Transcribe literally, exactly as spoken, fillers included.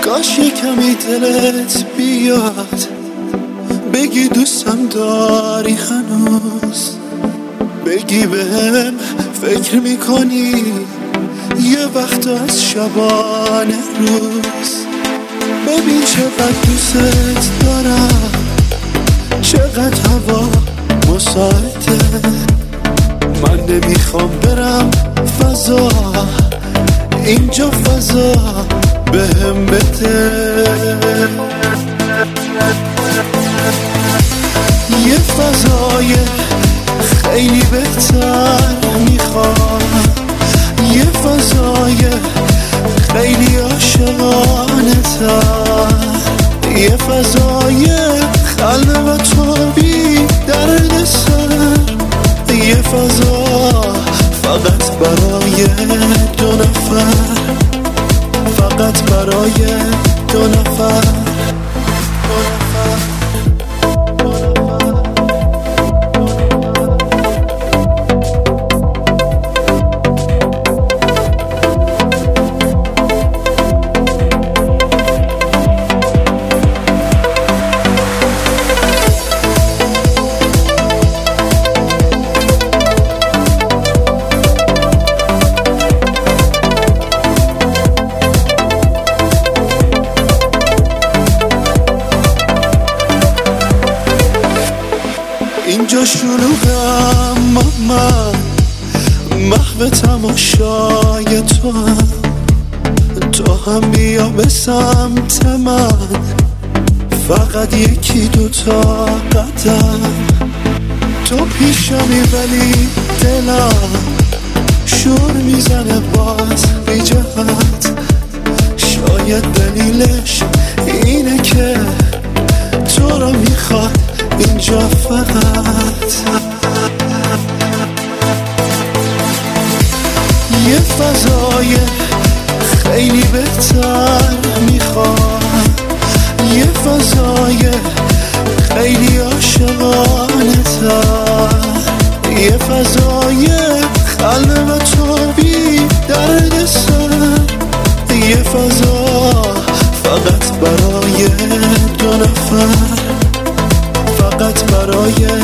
کاش یه کمی دلت بیاد بگی دوستم داری هنوز، بگی بهم فکر میکنی یه وقت از شبانه روز. ببین چقدر دوست دارم، چقدر هوا مساعده، من نمیخوام برم فضا، اینجا فضا بهم بده. یه فضای خیلی بهتر میخوام، یه فضای خیلی عاشقانه تر، یه فضای خلوت و بی درد سر، یه فضا فقط برای دو نفر، فقط برای دو نفر. اینجا شلوغم من محو تماشای تو هم، تو هم بیا به سمت من، فقط یکی دوتا قدم. تو پیشمی ولی دلم شور میزنه باز بی جهت، شاید دلیلش اینه که تو رو میخواد اینجا فقط. یه فضای خیلی بهتر میخوام، یه فضای خیلی عاشقانه تر، یه فضای خلوت و بی درد سر، یه فضا فقط برای دو نفر، فقط برای